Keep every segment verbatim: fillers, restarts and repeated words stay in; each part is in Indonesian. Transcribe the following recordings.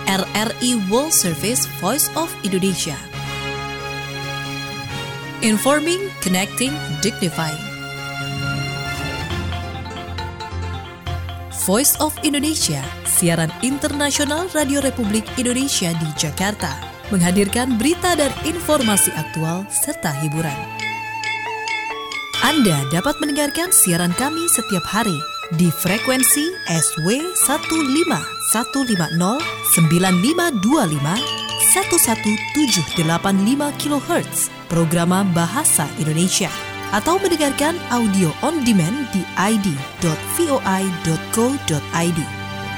R R I World Service Voice of Indonesia. Informing, connecting, dignifying. Voice of Indonesia, siaran internasional Radio Republik Indonesia di Jakarta, menghadirkan berita dan informasi aktual serta hiburan. Anda dapat mendengarkan siaran kami setiap hari di frekuensi S W satu lima satu lima nol sembilan lima dua lima satu satu tujuh delapan lima kilohertz programa Bahasa Indonesia, atau mendengarkan audio on demand di i d dot voi dot co dot i d.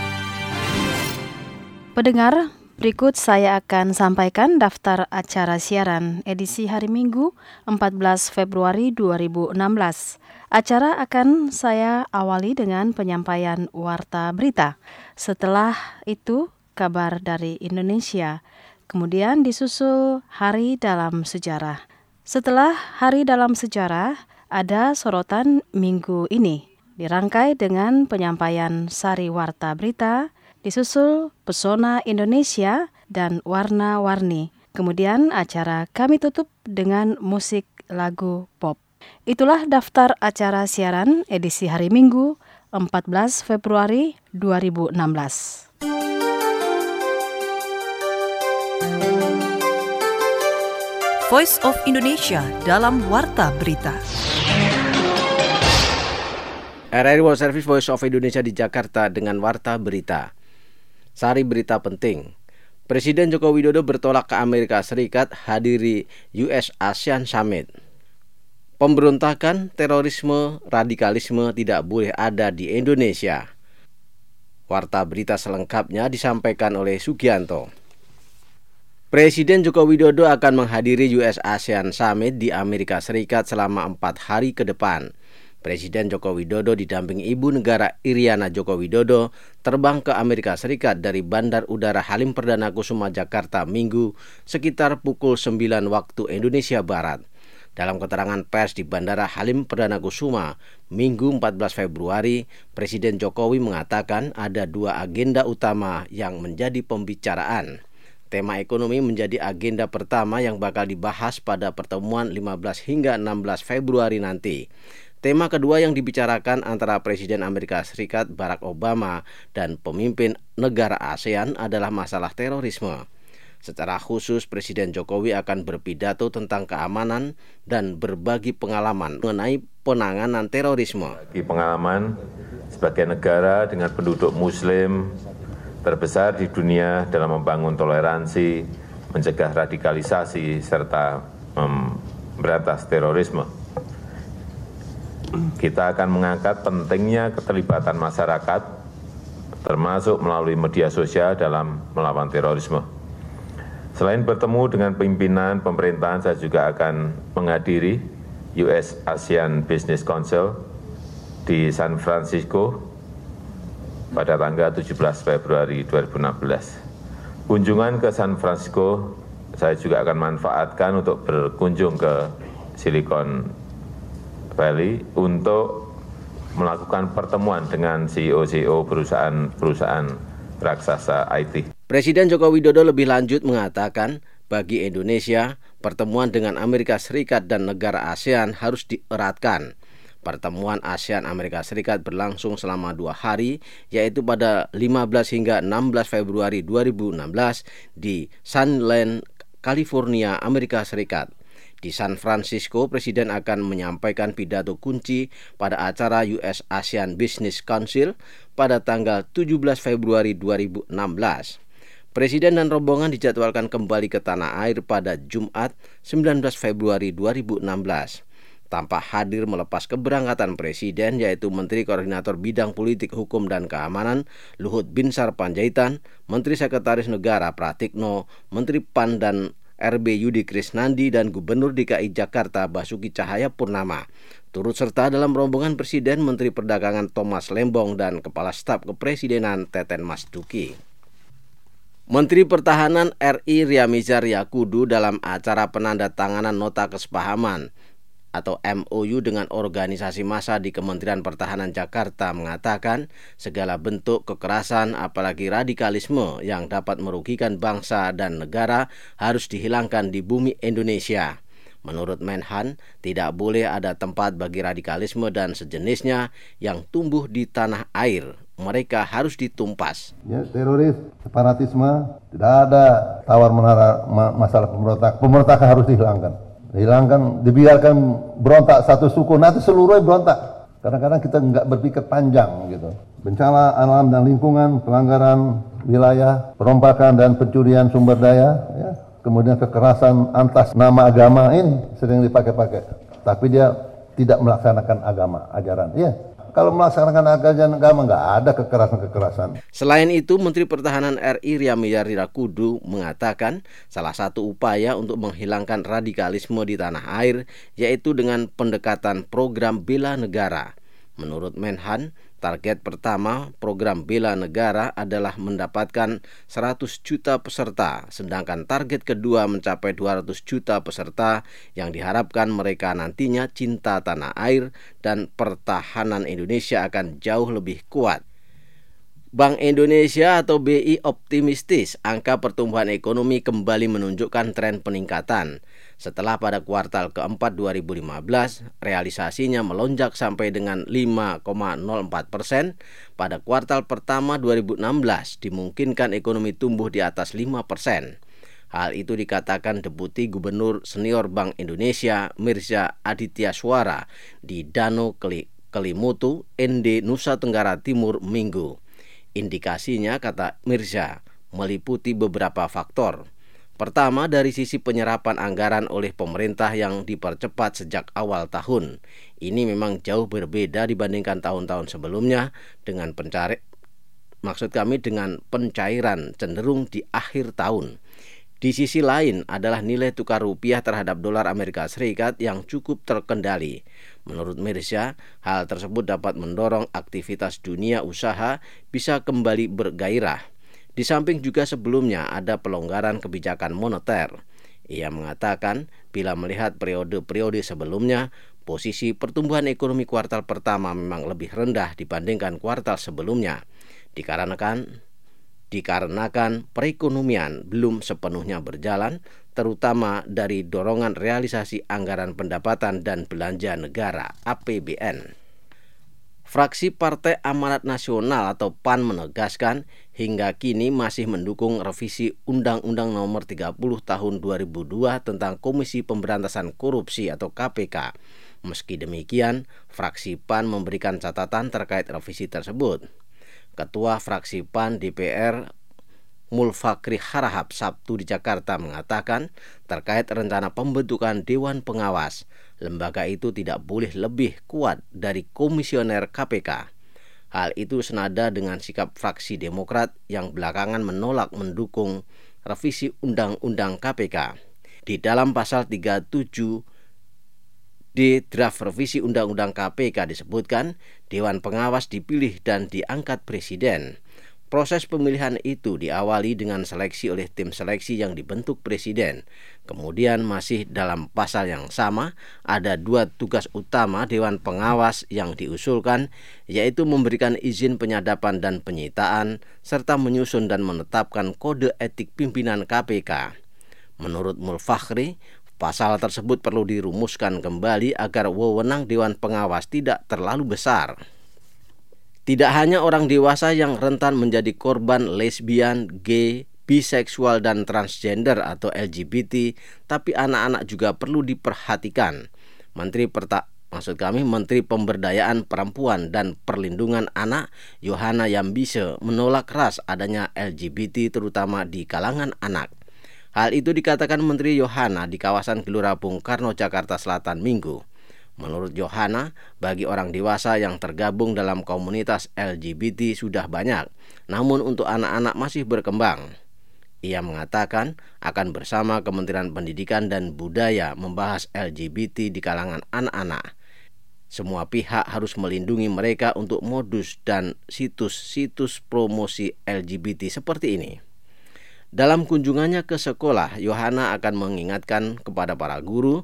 Pendengar, berikut saya akan sampaikan daftar acara siaran edisi hari Minggu empat belas Februari dua ribu enam belas. Acara akan saya awali dengan penyampaian warta berita. Setelah itu, kabar dari Indonesia. Kemudian disusul Hari Dalam Sejarah. Setelah Hari Dalam Sejarah, ada sorotan minggu ini. Dirangkai dengan penyampaian sari warta berita, disusul Pesona Indonesia dan Warna-Warni. Kemudian acara kami tutup dengan musik lagu pop. Itulah daftar acara siaran edisi hari Minggu empat belas Februari dua ribu enam belas. Voice of Indonesia dalam Warta Berita. R R I World Service Voice of Indonesia di Jakarta dengan Warta Berita. Sari berita penting. Presiden Joko Widodo bertolak ke Amerika Serikat hadiri U S ASEAN Summit. Pemberontakan, terorisme, radikalisme tidak boleh ada di Indonesia. Warta berita selengkapnya disampaikan oleh Sugianto. Presiden Joko Widodo akan menghadiri U S ASEAN Summit di Amerika Serikat selama empat hari ke depan. Presiden Joko Widodo didampingi Ibu Negara Iriana Joko Widodo terbang ke Amerika Serikat dari Bandar Udara Halim Perdana Kusuma Jakarta Minggu sekitar pukul sembilan waktu Indonesia Barat. Dalam keterangan pers di Bandara Halim Perdana Kusuma Minggu empat belas Februari, Presiden Jokowi mengatakan ada dua agenda utama yang menjadi pembicaraan. Tema ekonomi menjadi agenda pertama yang bakal dibahas pada pertemuan lima belas hingga enam belas Februari nanti. Tema kedua yang dibicarakan antara Presiden Amerika Serikat Barack Obama dan pemimpin negara ASEAN adalah masalah terorisme. Secara khusus, Presiden Jokowi akan berpidato tentang keamanan dan berbagi pengalaman mengenai penanganan terorisme. Bagi pengalaman sebagai negara dengan penduduk Muslim terbesar di dunia dalam membangun toleransi, mencegah radikalisasi, serta memberantas terorisme. Kita akan mengangkat pentingnya keterlibatan masyarakat, termasuk melalui media sosial dalam melawan terorisme. Selain bertemu dengan pimpinan pemerintahan, saya juga akan menghadiri U S ASEAN Business Council di San Francisco pada tanggal tujuh belas Februari dua ribu enam belas. Kunjungan ke San Francisco saya juga akan manfaatkan untuk berkunjung ke Silicon Valley untuk melakukan pertemuan dengan C E O-C E O perusahaan-perusahaan raksasa I T. Presiden Joko Widodo lebih lanjut mengatakan, bagi Indonesia, pertemuan dengan Amerika Serikat dan negara ASEAN harus dieratkan. Pertemuan ASEAN Amerika Serikat berlangsung selama dua hari, yaitu pada lima belas hingga enam belas Februari dua ribu enam belas di Sunland, California, Amerika Serikat. Di San Francisco, Presiden akan menyampaikan pidato kunci pada acara U S ASEAN Business Council pada tanggal tujuh belas Februari dua ribu enam belas. Presiden dan rombongan dijadwalkan kembali ke tanah air pada Jumat sembilan belas Februari dua ribu enam belas. Tampak hadir melepas keberangkatan Presiden, yaitu Menteri Koordinator Bidang Politik, Hukum, dan Keamanan Luhut Binsar Panjaitan, Menteri Sekretaris Negara Pratikno, Menteri P A N dan R B Yudi Krisnandi, dan Gubernur D K I Jakarta Basuki Cahayapurnama. Turut serta dalam rombongan Presiden Menteri Perdagangan Thomas Lembong dan Kepala Staf Kepresidenan Teten Masduki. Menteri Pertahanan R I Ria Mizar Yakudu dalam acara penandatanganan nota kesepahaman atau M O U dengan organisasi massa di Kementerian Pertahanan Jakarta mengatakan segala bentuk kekerasan apalagi radikalisme yang dapat merugikan bangsa dan negara harus dihilangkan di bumi Indonesia. Menurut Menhan, tidak boleh ada tempat bagi radikalisme dan sejenisnya yang tumbuh di tanah air. Mereka harus ditumpas. Ya, teroris, separatisme, tidak ada tawar-menara masalah pemberontak. Pemberontakan harus dihilangkan. Dihilangkan, dibiarkan berontak satu suku, nanti seluruhnya berontak. Kadang-kadang kita nggak berpikir panjang gitu. Bencana alam dan lingkungan, pelanggaran wilayah, perompakan dan pencurian sumber daya, ya. Kemudian kekerasan atas nama agama ini sering dipakai-pakai. Tapi dia tidak melaksanakan agama, ajaran. Ya, kalau melaksanakan ajaran agama nggak ada kekerasan-kekerasan. Selain itu, Menteri Pertahanan R I Ryamizar Rakudu mengatakan salah satu upaya untuk menghilangkan radikalisme di tanah air yaitu dengan pendekatan program bela negara. Menurut Menhan, target pertama program bela negara adalah mendapatkan seratus juta peserta, sedangkan target kedua mencapai dua ratus juta peserta yang diharapkan mereka nantinya cinta tanah air dan pertahanan Indonesia akan jauh lebih kuat. Bank Indonesia atau B I optimistis angka pertumbuhan ekonomi kembali menunjukkan tren peningkatan. Setelah pada kuartal keempat dua ribu lima belas, realisasinya melonjak sampai dengan lima koma nol empat persen. Pada kuartal pertama dua ribu enam belas, dimungkinkan ekonomi tumbuh di atas lima persen. Hal itu dikatakan Deputi Gubernur Senior Bank Indonesia Mirza Aditya Suara di Danau Kelimutu, N D Nusa Tenggara Timur Minggu. Indikasinya, kata Mirza, meliputi beberapa faktor. Pertama, dari sisi penyerapan anggaran oleh pemerintah yang dipercepat sejak awal tahun. Ini memang jauh berbeda dibandingkan tahun-tahun sebelumnya dengan pencari, maksud kami dengan pencairan cenderung di akhir tahun. Di sisi lain adalah nilai tukar rupiah terhadap dolar Amerika Serikat yang cukup terkendali. Menurut Mirza, hal tersebut dapat mendorong aktivitas dunia usaha bisa kembali bergairah. Di samping juga sebelumnya ada pelonggaran kebijakan moneter. Ia mengatakan bila melihat periode-periode sebelumnya, posisi pertumbuhan ekonomi kuartal pertama memang lebih rendah dibandingkan kuartal sebelumnya. Dikarenakan Dikarenakan perekonomian belum sepenuhnya berjalan, terutama dari dorongan realisasi anggaran pendapatan dan belanja negara A P B N. Fraksi Partai Amanat Nasional atau P A N menegaskan hingga kini masih mendukung revisi Undang-Undang Nomor tiga puluh Tahun dua ribu dua tentang Komisi Pemberantasan Korupsi atau K P K. Meski demikian, fraksi P A N memberikan catatan terkait revisi tersebut. Ketua fraksi P A N D P R Mulfakri Harahap Sabtu di Jakarta mengatakan terkait rencana pembentukan Dewan Pengawas, lembaga itu tidak boleh lebih kuat dari komisioner K P K. Hal itu senada dengan sikap fraksi Demokrat yang belakangan menolak mendukung revisi Undang-Undang K P K. Di dalam pasal tiga puluh tujuh di draft revisi Undang-Undang K P K disebutkan Dewan Pengawas dipilih dan diangkat Presiden. Proses pemilihan itu diawali dengan seleksi oleh tim seleksi yang dibentuk Presiden. Kemudian masih dalam pasal yang sama ada dua tugas utama Dewan Pengawas yang diusulkan, yaitu memberikan izin penyadapan dan penyitaan serta menyusun dan menetapkan kode etik pimpinan K P K. Menurut Mulfakri, pasal tersebut perlu dirumuskan kembali agar wewenang Dewan Pengawas tidak terlalu besar. Tidak hanya orang dewasa yang rentan menjadi korban lesbian, gay, biseksual, dan transgender atau L G B T, tapi anak-anak juga perlu diperhatikan. Menteri Perta Maksud kami Menteri Pemberdayaan Perempuan dan Perlindungan Anak Yohana Yambise menolak keras adanya L G B T terutama di kalangan anak. Hal itu dikatakan Menteri Yohana di kawasan Gelora Bung Karno, Jakarta Selatan Minggu. Menurut Yohana, bagi orang dewasa yang tergabung dalam komunitas L G B T sudah banyak, namun untuk anak-anak masih berkembang. Ia mengatakan akan bersama Kementerian Pendidikan dan Budaya membahas L G B T di kalangan anak-anak. Semua pihak harus melindungi mereka untuk modus dan situs-situs promosi L G B T seperti ini. Dalam kunjungannya ke sekolah, Yohana akan mengingatkan kepada para guru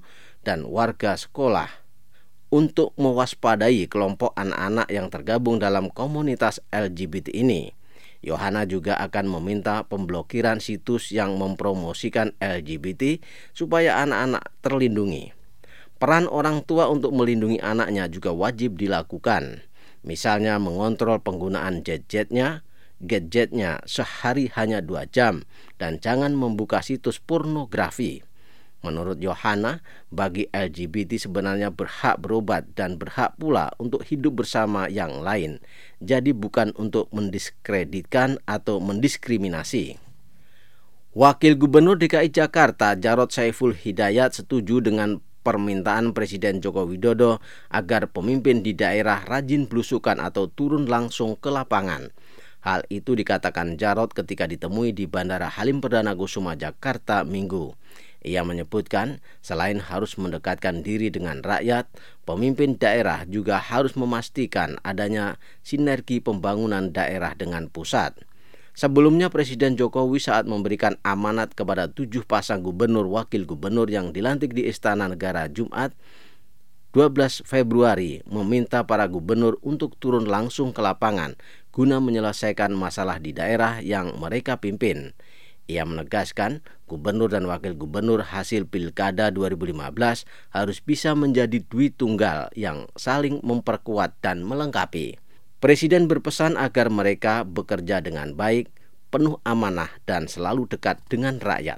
dan warga sekolah untuk mewaspadai kelompok anak-anak yang tergabung dalam komunitas L G B T ini. Yohana juga akan meminta pemblokiran situs yang mempromosikan L G B T supaya anak-anak terlindungi. Peran orang tua untuk melindungi anaknya juga wajib dilakukan. Misalnya mengontrol penggunaan gadgetnya, gadgetnya sehari hanya dua jam, dan jangan membuka situs pornografi. Menurut Yohana, bagi L G B T sebenarnya berhak berobat dan berhak pula untuk hidup bersama yang lain. Jadi bukan untuk mendiskreditkan atau mendiskriminasi. Wakil Gubernur D K I Jakarta Jarod Saiful Hidayat setuju dengan permintaan Presiden Joko Widodo agar pemimpin di daerah rajin belusukan atau turun langsung ke lapangan. Hal itu dikatakan Jarod ketika ditemui di Bandara Halim Perdana Kusuma Jakarta Minggu. Ia menyebutkan selain harus mendekatkan diri dengan rakyat, pemimpin daerah juga harus memastikan adanya sinergi pembangunan daerah dengan pusat. Sebelumnya Presiden Jokowi saat memberikan amanat kepada tujuh pasang gubernur wakil gubernur yang dilantik di Istana Negara Jumat dua belas Februari meminta para gubernur untuk turun langsung ke lapangan guna menyelesaikan masalah di daerah yang mereka pimpin. Ia menegaskan gubernur dan wakil gubernur hasil Pilkada dua ribu lima belas harus bisa menjadi dui tunggal yang saling memperkuat dan melengkapi. Presiden berpesan agar mereka bekerja dengan baik, penuh amanah, dan selalu dekat dengan rakyat.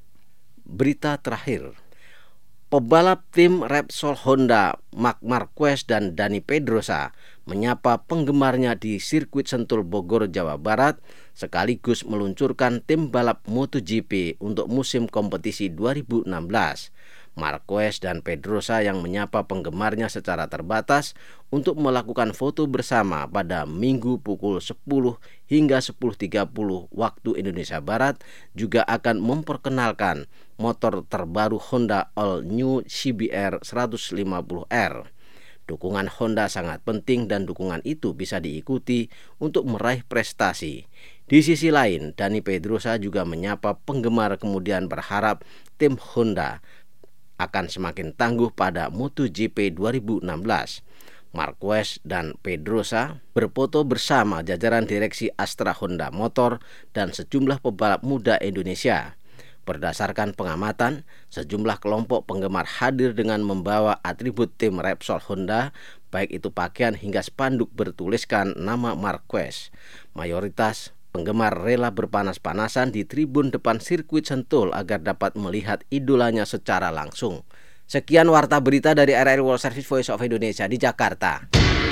Berita terakhir, pebalap tim Repsol Honda Marc Marquez dan Dani Pedrosa menyapa penggemarnya di sirkuit Sentul Bogor, Jawa Barat, sekaligus meluncurkan tim balap MotoGP untuk musim kompetisi dua ribu enam belas. Marquez dan Pedrosa yang menyapa penggemarnya secara terbatas untuk melakukan foto bersama pada Minggu pukul sepuluh hingga sepuluh tiga puluh waktu Indonesia Barat juga akan memperkenalkan motor terbaru Honda All New C B R seratus lima puluh R. Dukungan Honda sangat penting dan dukungan itu bisa diikuti untuk meraih prestasi. Di sisi lain, Dani Pedrosa juga menyapa penggemar kemudian berharap tim Honda akan semakin tangguh pada MotoGP dua ribu enam belas. Marquez dan Pedrosa berfoto bersama jajaran direksi Astra Honda Motor dan sejumlah pebalap muda Indonesia. Berdasarkan pengamatan, sejumlah kelompok penggemar hadir dengan membawa atribut tim Repsol Honda, baik itu pakaian hingga spanduk bertuliskan nama Marquez. Mayoritas penggemar rela berpanas-panasan di tribun depan sirkuit Sentul agar dapat melihat idolanya secara langsung. Sekian warta berita dari R R I World Service Voice of Indonesia di Jakarta.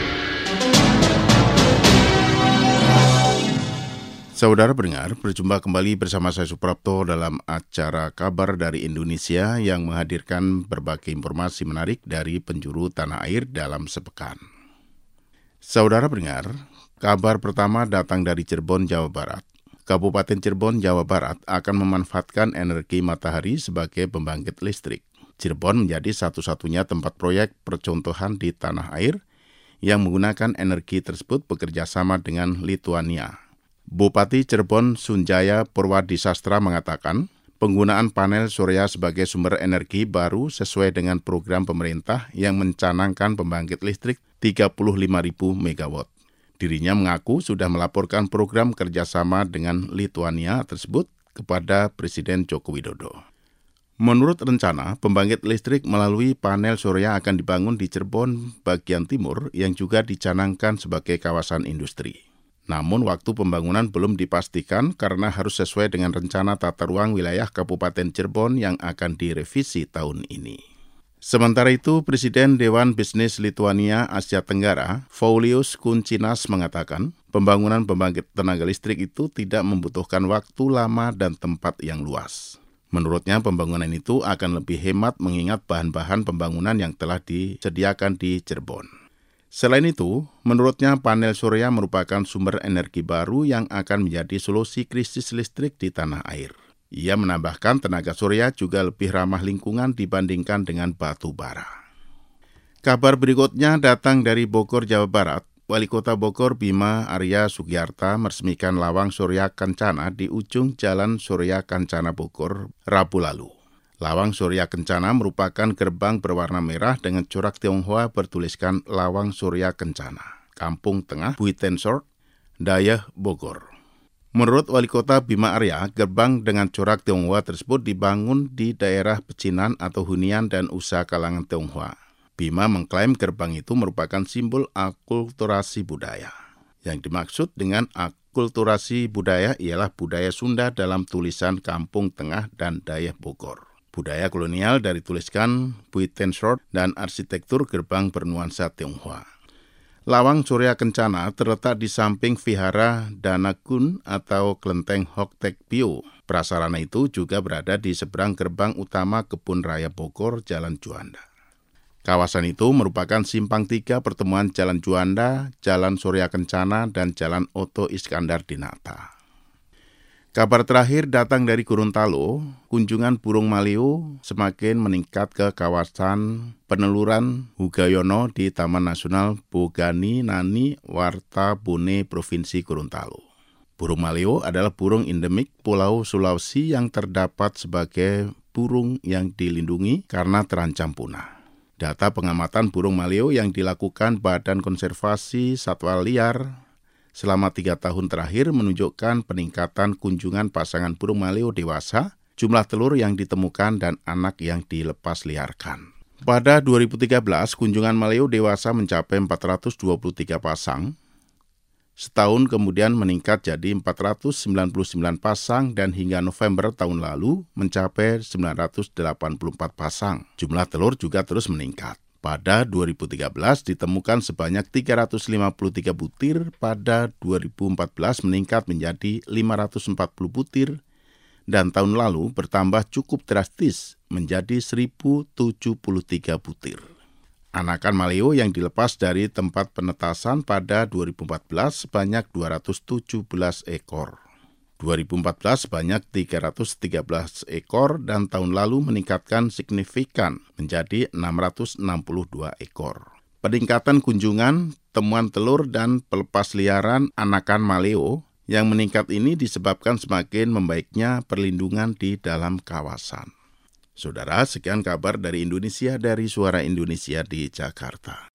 Saudara pendengar, berjumpa kembali bersama saya Suprapto dalam acara Kabar dari Indonesia yang menghadirkan berbagai informasi menarik dari penjuru tanah air dalam sepekan. Saudara pendengar, kabar pertama datang dari Cirebon, Jawa Barat. Kabupaten Cirebon, Jawa Barat akan memanfaatkan energi matahari sebagai pembangkit listrik. Cirebon menjadi satu-satunya tempat proyek percontohan di tanah air yang menggunakan energi tersebut bekerja sama dengan Lituania. Bupati Cirebon Sunjaya Purwadisastra mengatakan, penggunaan panel surya sebagai sumber energi baru sesuai dengan program pemerintah yang mencanangkan pembangkit listrik tiga puluh lima ribu megawatt. Dirinya mengaku sudah melaporkan program kerjasama dengan Lituania tersebut kepada Presiden Joko Widodo. Menurut rencana, pembangkit listrik melalui panel surya akan dibangun di Cirebon bagian timur yang juga dicanangkan sebagai kawasan industri. Namun waktu pembangunan belum dipastikan karena harus sesuai dengan rencana tata ruang wilayah Kabupaten Cirebon yang akan direvisi tahun ini. Sementara itu, Presiden Dewan Bisnis Lituania Asia Tenggara, Paulius Kuncinas mengatakan, pembangunan pembangkit tenaga listrik itu tidak membutuhkan waktu lama dan tempat yang luas. Menurutnya, pembangunan itu akan lebih hemat mengingat bahan-bahan pembangunan yang telah disediakan di Cirebon. Selain itu, menurutnya panel surya merupakan sumber energi baru yang akan menjadi solusi krisis listrik di tanah air. Ia menambahkan tenaga surya juga lebih ramah lingkungan dibandingkan dengan batu bara. Kabar berikutnya datang dari Bogor, Jawa Barat. Wali Kota Bogor Bima Arya Sugiarta meresmikan lawang Surya Kencana di ujung Jalan Surya Kencana Bogor Rabu lalu. Lawang Surya Kencana merupakan gerbang berwarna merah dengan corak Tionghoa bertuliskan Lawang Surya Kencana, Kampung Tengah, Buitensort, Dayeh, Bogor. Menurut Wali Kota Bima Arya, gerbang dengan corak Tionghoa tersebut dibangun di daerah pecinan atau hunian dan usaha kalangan Tionghoa. Bima mengklaim gerbang itu merupakan simbol akulturasi budaya. Yang dimaksud dengan akulturasi budaya ialah budaya Sunda dalam tulisan Kampung Tengah dan Dayeh Bogor. Budaya kolonial dari tuliskan Buitensort dan arsitektur gerbang bernuansa Tionghoa. Lawang Surya Kencana terletak di samping Vihara Danakun atau Kelenteng Hok Tek Pyo. Prasarana itu juga berada di seberang gerbang utama Kebun Raya Bogor, Jalan Juanda. Kawasan itu merupakan simpang tiga pertemuan Jalan Juanda, Jalan Surya Kencana, dan Jalan Oto Iskandar Dinata. Kabar terakhir datang dari Gorontalo, kunjungan burung maleo semakin meningkat ke kawasan peneluran Hugayono di Taman Nasional Bogani Nani Warta Bone Provinsi Gorontalo. Burung maleo adalah burung endemik Pulau Sulawesi yang terdapat sebagai burung yang dilindungi karena terancam punah. Data pengamatan burung maleo yang dilakukan Badan Konservasi Satwa Liar selama tiga tahun terakhir menunjukkan peningkatan kunjungan pasangan burung maleo dewasa, jumlah telur yang ditemukan, dan anak yang dilepas liarkan. Pada dua ribu tiga belas, kunjungan maleo dewasa mencapai empat ratus dua puluh tiga pasang. Setahun kemudian meningkat jadi empat ratus sembilan puluh sembilan pasang dan hingga November tahun lalu mencapai sembilan ratus delapan puluh empat pasang. Jumlah telur juga terus meningkat. Pada dua ribu tiga belas ditemukan sebanyak tiga ratus lima puluh tiga butir, pada dua ribu empat belas meningkat menjadi lima ratus empat puluh butir, dan tahun lalu bertambah cukup drastis menjadi seribu tujuh puluh tiga butir. Anakan maleo yang dilepas dari tempat penetasan pada dua ribu empat belas sebanyak dua ratus tujuh belas ekor. dua ribu empat belas sebanyak tiga ratus tiga belas ekor dan tahun lalu meningkatkan signifikan menjadi enam ratus enam puluh dua ekor. Peningkatan kunjungan, temuan telur dan pelepas liaran anakan maleo yang meningkat ini disebabkan semakin membaiknya perlindungan di dalam kawasan. Saudara, sekian kabar dari Indonesia dari Suara Indonesia di Jakarta.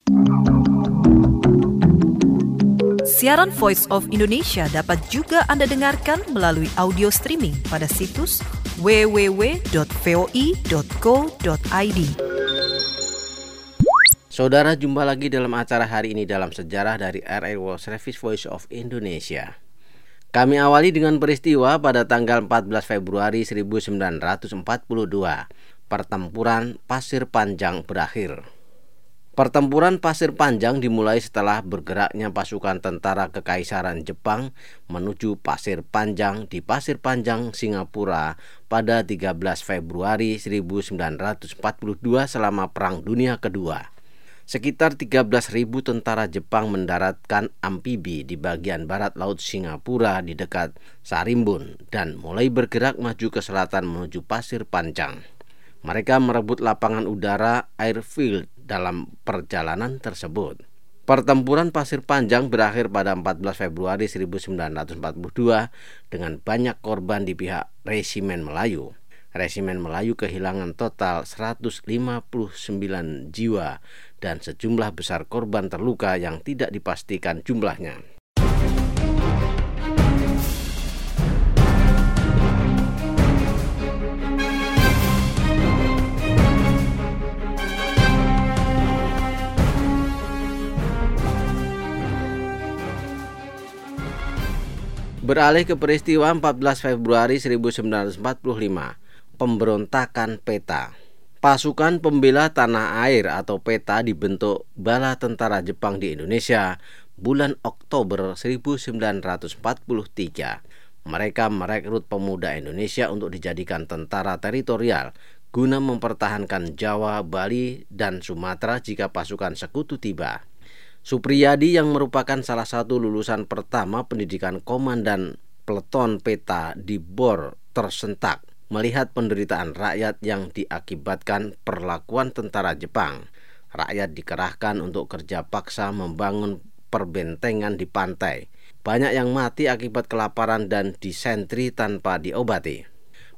Siaran Voice of Indonesia dapat juga Anda dengarkan melalui audio streaming pada situs w w w dot voi dot co dot i d. Saudara, jumpa lagi dalam acara hari ini dalam sejarah dari R R World Service Voice of Indonesia. Kami awali dengan peristiwa pada tanggal empat belas Februari seribu sembilan ratus empat puluh dua. Pertempuran Pasir Panjang berakhir. Pertempuran Pasir Panjang dimulai setelah bergeraknya pasukan tentara Kekaisaran Jepang menuju Pasir Panjang di Pasir Panjang, Singapura pada tiga belas Februari seribu sembilan ratus empat puluh dua selama Perang Dunia Kedua. Sekitar tiga belas ribu tentara Jepang mendaratkan amfibi di bagian barat Laut Singapura di dekat Sarimbun dan mulai bergerak maju ke selatan menuju Pasir Panjang. Mereka merebut lapangan udara airfield dalam perjalanan tersebut. Pertempuran Pasir Panjang berakhir pada empat belas Februari seribu sembilan ratus empat puluh dua dengan banyak korban di pihak Resimen Melayu. Resimen Melayu kehilangan total seratus lima puluh sembilan jiwa dan sejumlah besar korban terluka yang tidak dipastikan jumlahnya. Beralih ke peristiwa empat belas Februari seribu sembilan ratus empat puluh lima, pemberontakan PETA. Pasukan Pembela Tanah Air atau PETA dibentuk Bala Tentara Jepang di Indonesia bulan Oktober seribu sembilan ratus empat puluh tiga. Mereka merekrut pemuda Indonesia untuk dijadikan tentara teritorial guna mempertahankan Jawa, Bali, dan Sumatera jika pasukan sekutu tiba. Supriyadi yang merupakan salah satu lulusan pertama pendidikan komandan peleton PETA di Bor tersentak melihat penderitaan rakyat yang diakibatkan perlakuan tentara Jepang. Rakyat dikerahkan untuk kerja paksa membangun perbentengan di pantai. Banyak yang mati akibat kelaparan dan disentri tanpa diobati.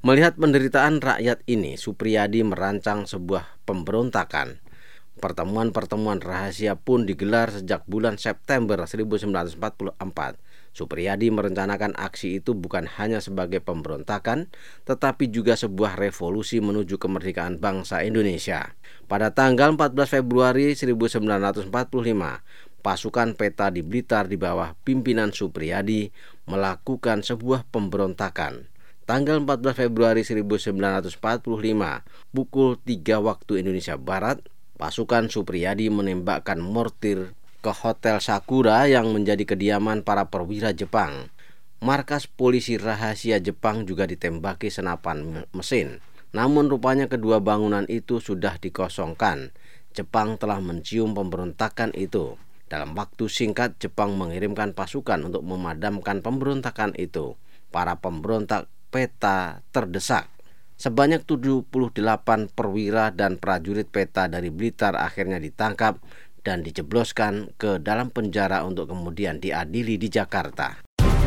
Melihat penderitaan rakyat ini, Supriyadi merancang sebuah pemberontakan. Pertemuan-pertemuan rahasia pun digelar sejak bulan September seribu sembilan ratus empat puluh empat. Supriyadi merencanakan aksi itu bukan hanya sebagai pemberontakan, tetapi juga sebuah revolusi menuju kemerdekaan bangsa Indonesia. Pada tanggal empat belas Februari seribu sembilan ratus empat puluh lima, pasukan peta di Blitar di bawah pimpinan Supriyadi melakukan sebuah pemberontakan. Tanggal empat belas Februari seribu sembilan ratus empat puluh lima, pukul tiga waktu Indonesia Barat, pasukan Supriyadi menembakkan mortir ke Hotel Sakura yang menjadi kediaman para perwira Jepang. Markas polisi rahasia Jepang juga ditembaki senapan mesin. Namun rupanya kedua bangunan itu sudah dikosongkan. Jepang telah mencium pemberontakan itu. Dalam waktu singkat, Jepang mengirimkan pasukan untuk memadamkan pemberontakan itu. Para pemberontak peta terdesak. Sebanyak tujuh puluh delapan perwira dan prajurit peta dari Blitar akhirnya ditangkap dan dijebloskan ke dalam penjara untuk kemudian diadili di Jakarta.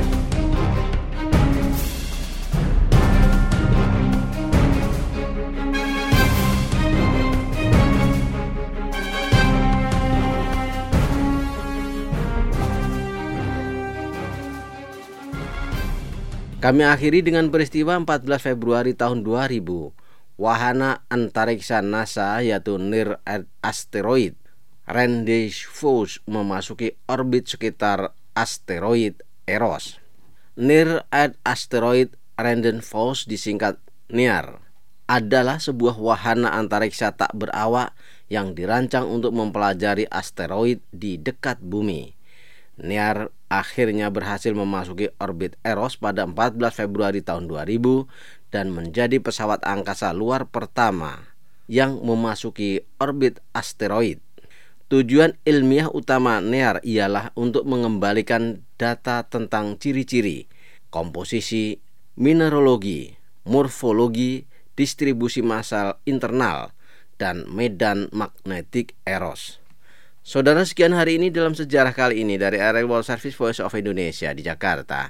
Kami akhiri dengan peristiwa empat belas Februari tahun dua ribu. Wahana antariksa NASA yaitu Near Asteroid Rendezvous memasuki orbit sekitar asteroid Eros. Near Asteroid Rendezvous disingkat NEAR adalah sebuah wahana antariksa tak berawak yang dirancang untuk mempelajari asteroid di dekat bumi. NEAR akhirnya berhasil memasuki orbit Eros pada empat belas Februari tahun dua ribu dan menjadi pesawat angkasa luar pertama yang memasuki orbit asteroid. Tujuan ilmiah utama NEAR ialah untuk mengembalikan data tentang ciri-ciri, komposisi, mineralogi, morfologi, distribusi massal internal, dan medan magnetik Eros. Saudara, sekian hari ini dalam sejarah kali ini dari R L World Service Voice of Indonesia di Jakarta.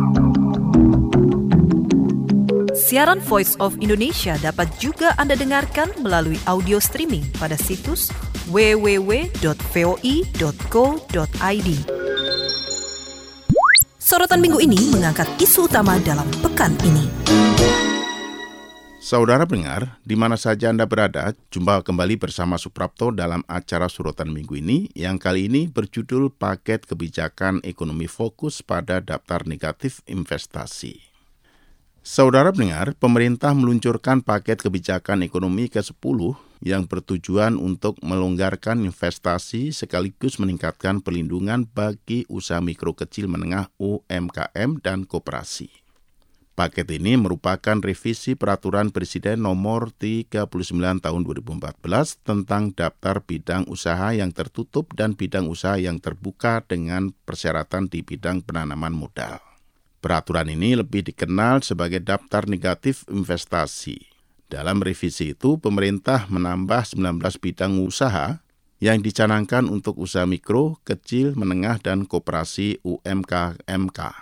Siaran Voice of Indonesia dapat juga Anda dengarkan melalui audio streaming pada situs w w w dot voi dot co dot i d. Sorotan minggu ini mengangkat isu utama dalam pekan ini. Saudara pendengar, di mana saja Anda berada, jumpa kembali bersama Suprapto dalam acara Sorotan Minggu ini yang kali ini berjudul Paket Kebijakan Ekonomi Fokus pada Daftar Negatif Investasi. Saudara pendengar, pemerintah meluncurkan paket kebijakan ekonomi ke sepuluh yang bertujuan untuk melonggarkan investasi sekaligus meningkatkan perlindungan bagi usaha mikro kecil menengah U M K M dan koperasi. Paket ini merupakan revisi Peraturan Presiden Nomor tiga puluh sembilan Tahun dua ribu empat belas tentang daftar bidang usaha yang tertutup dan bidang usaha yang terbuka dengan persyaratan di bidang penanaman modal. Peraturan ini lebih dikenal sebagai daftar negatif investasi. Dalam revisi itu, pemerintah menambah sembilan belas bidang usaha yang dicanangkan untuk usaha mikro, kecil, menengah, dan koperasi U M K M K.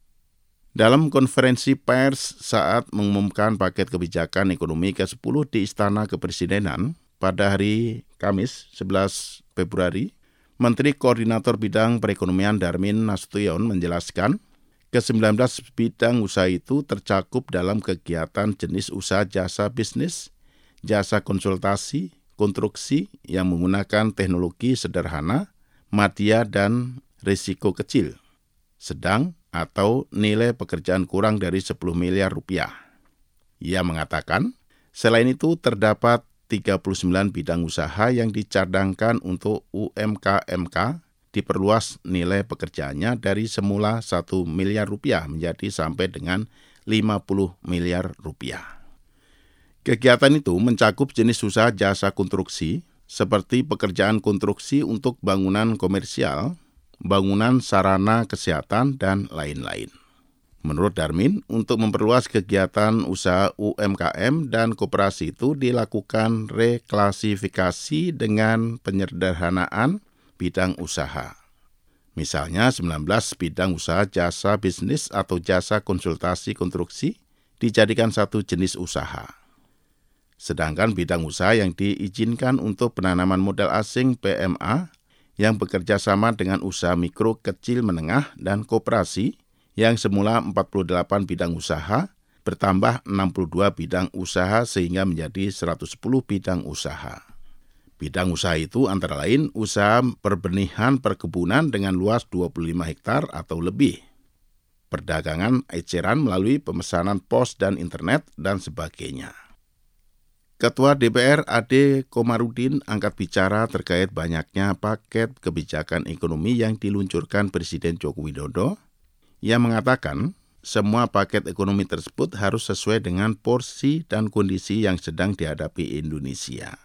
Dalam konferensi pers saat mengumumkan paket kebijakan ekonomi ke sepuluh di Istana Kepresidenan pada hari Kamis sebelas Februari, Menteri Koordinator Bidang Perekonomian Darmin Nasution menjelaskan ke sembilan belas bidang usaha itu tercakup dalam kegiatan jenis usaha jasa bisnis, jasa konsultasi, konstruksi yang menggunakan teknologi sederhana, madya dan risiko kecil, sedang atau nilai pekerjaan kurang dari sepuluh miliar rupiah. Ia mengatakan, selain itu terdapat tiga puluh sembilan bidang usaha yang dicadangkan untuk U M K M K diperluas nilai pekerjaannya dari semula satu miliar rupiah menjadi sampai dengan lima puluh miliar rupiah. Kegiatan itu mencakup jenis usaha jasa konstruksi seperti pekerjaan konstruksi untuk bangunan komersial, bangunan sarana kesehatan, dan lain-lain. Menurut Darmin, untuk memperluas kegiatan usaha U M K M dan koperasi itu dilakukan reklasifikasi dengan penyederhanaan bidang usaha. Misalnya sembilan belas bidang usaha jasa bisnis atau jasa konsultasi konstruksi dijadikan satu jenis usaha. Sedangkan bidang usaha yang diizinkan untuk penanaman modal asing P M A yang bekerja sama dengan usaha mikro, kecil, menengah, dan koperasi yang semula empat puluh delapan bidang usaha bertambah enam puluh dua bidang usaha sehingga menjadi seratus sepuluh bidang usaha. Bidang usaha itu antara lain usaha perbenihan perkebunan dengan luas dua puluh lima hektar atau lebih, perdagangan eceran melalui pemesanan pos dan internet, dan sebagainya. Ketua D P R Ade Komarudin angkat bicara terkait banyaknya paket kebijakan ekonomi yang diluncurkan Presiden Joko Widodo. Ia mengatakan semua paket ekonomi tersebut harus sesuai dengan porsi dan kondisi yang sedang dihadapi Indonesia.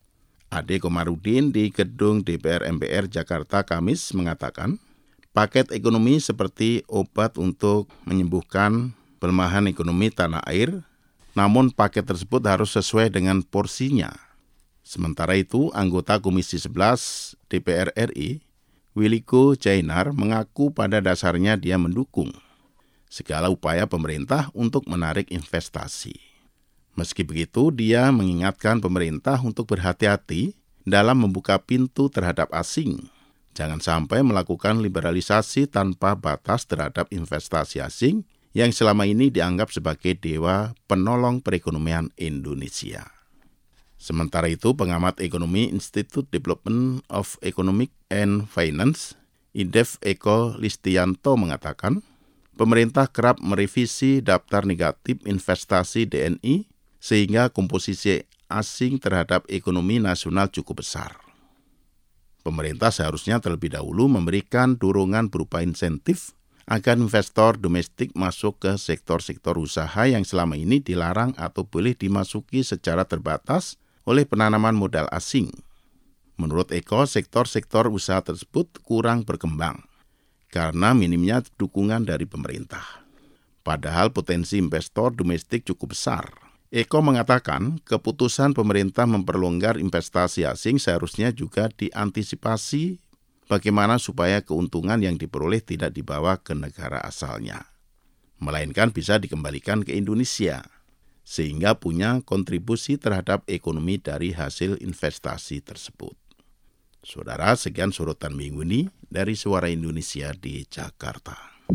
Ade Komarudin di gedung D P R M P R Jakarta Kamis mengatakan, paket ekonomi seperti obat untuk menyembuhkan pelemahan ekonomi tanah air, namun paket tersebut harus sesuai dengan porsinya. Sementara itu, anggota Komisi sebelas D P R R I, Wiliko Jainar, mengaku pada dasarnya dia mendukung segala upaya pemerintah untuk menarik investasi. Meski begitu, dia mengingatkan pemerintah untuk berhati-hati dalam membuka pintu terhadap asing. Jangan sampai melakukan liberalisasi tanpa batas terhadap investasi asing yang selama ini dianggap sebagai dewa penolong perekonomian Indonesia. Sementara itu, pengamat ekonomi Institute Development of Economic and Finance, I D E F Eko Listianto mengatakan, pemerintah kerap merevisi daftar negatif investasi D N I sehingga komposisi asing terhadap ekonomi nasional cukup besar. Pemerintah seharusnya terlebih dahulu memberikan dorongan berupa insentif agar investor domestik masuk ke sektor-sektor usaha yang selama ini dilarang atau boleh dimasuki secara terbatas oleh penanaman modal asing. Menurut Eko, sektor-sektor usaha tersebut kurang berkembang karena minimnya dukungan dari pemerintah. Padahal potensi investor domestik cukup besar. Eko mengatakan keputusan pemerintah memperlonggar investasi asing seharusnya juga diantisipasi bagaimana supaya keuntungan yang diperoleh tidak dibawa ke negara asalnya, melainkan bisa dikembalikan ke Indonesia, sehingga punya kontribusi terhadap ekonomi dari hasil investasi tersebut. Saudara, sekian sorotan minggu ini dari Suara Indonesia di Jakarta.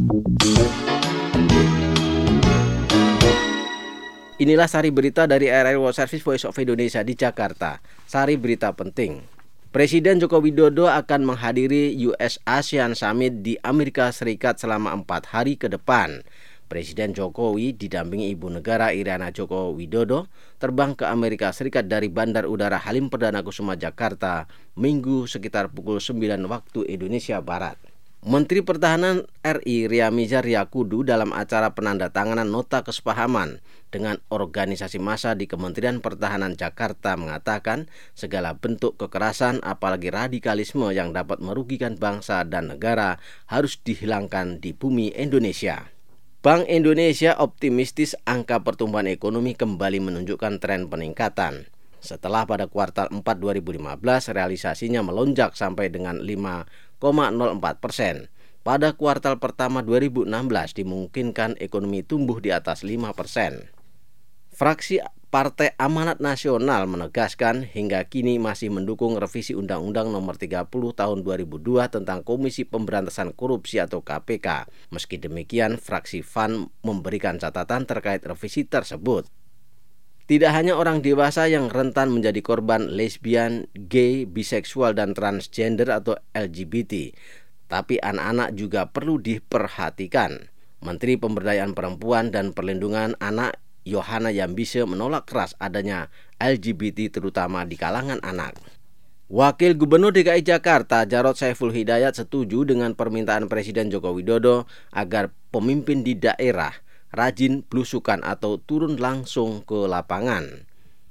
Inilah sari berita dari R R I World Service Voice of Indonesia di Jakarta. Sari berita penting. Presiden Joko Widodo akan menghadiri U S ASEAN Summit di Amerika Serikat selama empat hari ke depan. Presiden Jokowi didampingi Ibu Negara Iriana Joko Widodo terbang ke Amerika Serikat dari Bandar Udara Halim Perdana Kusuma Jakarta Minggu sekitar pukul sembilan waktu Indonesia Barat. Menteri Pertahanan R I Ria Mizar Yakudu dalam acara penandatanganan nota kesepahaman dengan organisasi massa di Kementerian Pertahanan Jakarta mengatakan segala bentuk kekerasan apalagi radikalisme yang dapat merugikan bangsa dan negara harus dihilangkan di bumi Indonesia. Bank Indonesia optimistis angka pertumbuhan ekonomi kembali menunjukkan tren peningkatan. Setelah pada kuartal empat dua ribu lima belas realisasinya melonjak sampai dengan lima koma nol empat persen. Pada kuartal pertama dua ribu enam belas dimungkinkan ekonomi tumbuh di atas lima persen. Fraksi Partai Amanat Nasional menegaskan hingga kini masih mendukung revisi Undang-Undang Nomor tiga puluh Tahun dua ribu dua tentang Komisi Pemberantasan Korupsi atau K P K. Meski demikian, fraksi F A N memberikan catatan terkait revisi tersebut. Tidak hanya orang dewasa yang rentan menjadi korban lesbian, gay, biseksual, dan transgender atau L G B T, tapi anak-anak juga perlu diperhatikan. Menteri Pemberdayaan Perempuan dan Perlindungan Anak Yohana Yambise menolak keras adanya L G B T terutama di kalangan anak. Wakil Gubernur D K I Jakarta Jarod Saiful Hidayat setuju dengan permintaan Presiden Joko Widodo agar pemimpin di daerah rajin belusukan atau turun langsung ke lapangan.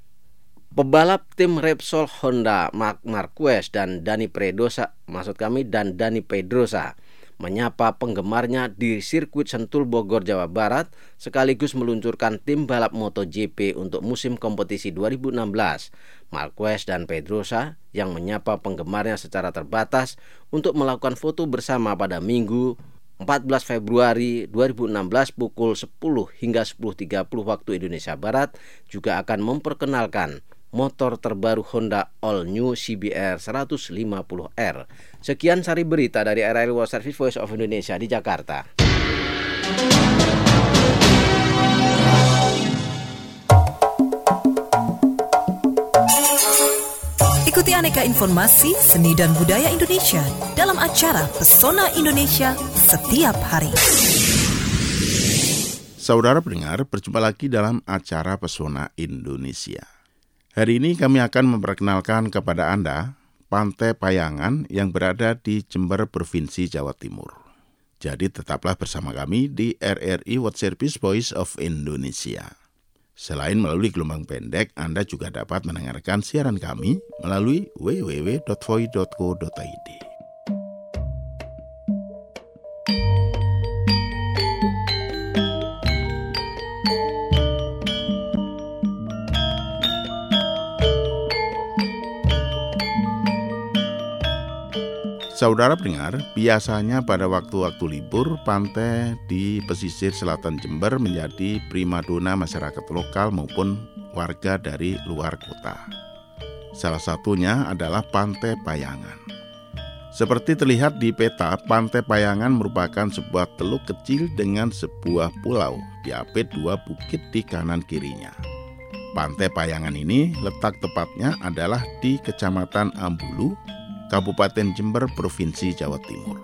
Pebalap tim Repsol Honda Marc Marquez dan Dani Pedrosa, maksud kami dan Dani Pedrosa, menyapa penggemarnya di sirkuit Sentul Bogor, Jawa Barat, sekaligus meluncurkan tim balap MotoGP untuk musim kompetisi dua ribu enam belas. Marquez dan Pedrosa yang menyapa penggemarnya secara terbatas untuk melakukan foto bersama pada Minggu empat belas Februari dua ribu enam belas pukul sepuluh hingga sepuluh tiga puluh waktu Indonesia Barat juga akan memperkenalkan motor terbaru Honda All New C B R seratus lima puluh R. Sekian sari berita dari R R I World Service Voice of Indonesia di Jakarta. Ikuti aneka informasi seni dan budaya Indonesia dalam acara Pesona Indonesia setiap hari. Saudara pendengar, berjumpa lagi dalam acara Pesona Indonesia. Hari ini kami akan memperkenalkan kepada Anda Pantai Payangan yang berada di Jember, Provinsi Jawa Timur. Jadi tetaplah bersama kami di R R I World Service Voice of Indonesia. Selain melalui gelombang pendek, Anda juga dapat mendengarkan siaran kami melalui w w w dot voi dot co dot i d. Saudara pendengar, biasanya pada waktu-waktu libur, pantai di pesisir selatan Jember menjadi primadona masyarakat lokal maupun warga dari luar kota. Salah satunya adalah Pantai Payangan. Seperti terlihat di peta, Pantai Payangan merupakan sebuah teluk kecil dengan sebuah pulau, diapit dua bukit di kanan kirinya. Pantai Payangan ini letak tepatnya adalah di Kecamatan Ambulu, Kabupaten Jember, Provinsi Jawa Timur.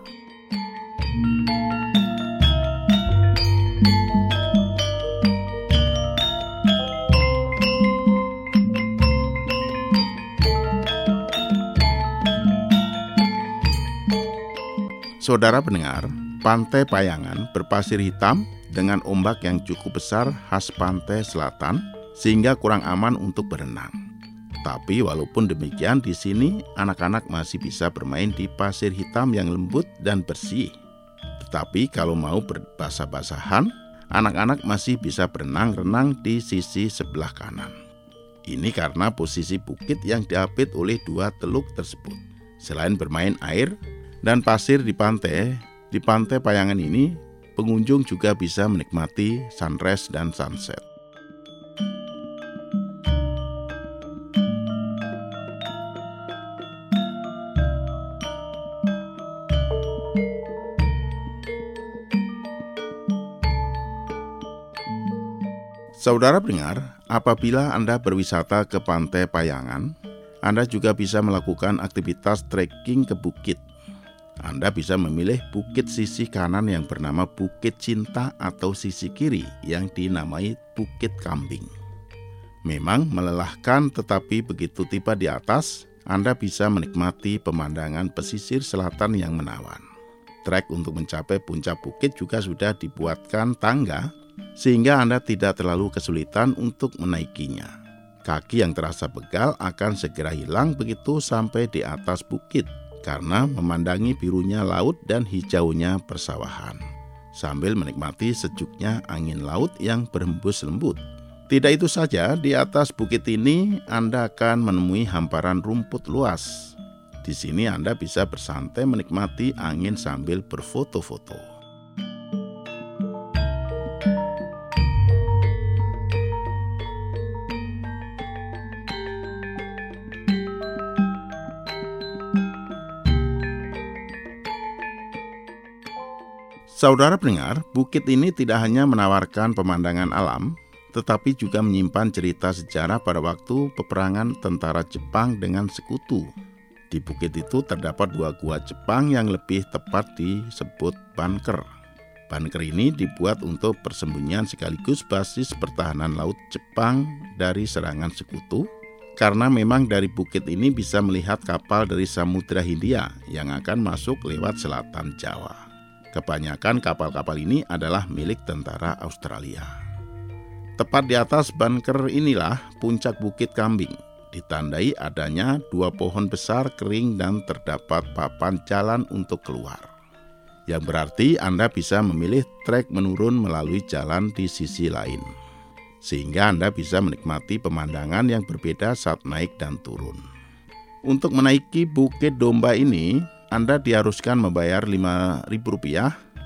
Saudara pendengar, Pantai Payangan berpasir hitam dengan ombak yang cukup besar khas pantai selatan sehingga kurang aman untuk berenang. Tapi walaupun demikian, di sini anak-anak masih bisa bermain di pasir hitam yang lembut dan bersih. Tetapi kalau mau berbasah-basahan, anak-anak masih bisa berenang-renang di sisi sebelah kanan. Ini karena posisi bukit yang diapit oleh dua teluk tersebut. Selain bermain air dan pasir di pantai, di Pantai Payangan ini, pengunjung juga bisa menikmati sunrise dan sunset. Saudara pendengar, apabila Anda berwisata ke Pantai Payangan, Anda juga bisa melakukan aktivitas trekking ke bukit. Anda bisa memilih bukit sisi kanan yang bernama Bukit Cinta atau sisi kiri yang dinamai Bukit Kambing. Memang melelahkan, tetapi begitu tiba di atas, Anda bisa menikmati pemandangan pesisir selatan yang menawan. Trek untuk mencapai puncak bukit juga sudah dibuatkan tangga, sehingga Anda tidak terlalu kesulitan untuk menaikinya. Kaki yang terasa pegal akan segera hilang begitu sampai di atas bukit, karena memandangi birunya laut dan hijaunya persawahan, sambil menikmati sejuknya angin laut yang berhembus lembut. Tidak itu saja, di atas bukit ini Anda akan menemui hamparan rumput luas. Di sini Anda bisa bersantai menikmati angin sambil berfoto-foto. Saudara pendengar, bukit ini tidak hanya menawarkan pemandangan alam, tetapi juga menyimpan cerita sejarah pada waktu peperangan tentara Jepang dengan sekutu. Di bukit itu terdapat dua gua Jepang yang lebih tepat disebut bunker. Bunker ini dibuat untuk persembunyian sekaligus basis pertahanan laut Jepang dari serangan sekutu, karena memang dari bukit ini bisa melihat kapal dari Samudra Hindia yang akan masuk lewat selatan Jawa. Kebanyakan kapal-kapal ini adalah milik tentara Australia. Tepat di atas bunker inilah puncak Bukit Kambing, ditandai adanya dua pohon besar kering dan terdapat papan jalan untuk keluar. Yang berarti Anda bisa memilih trek menurun melalui jalan di sisi lain, sehingga Anda bisa menikmati pemandangan yang berbeda saat naik dan turun. Untuk menaiki Bukit Domba ini, Anda diharuskan membayar lima ribu rupiah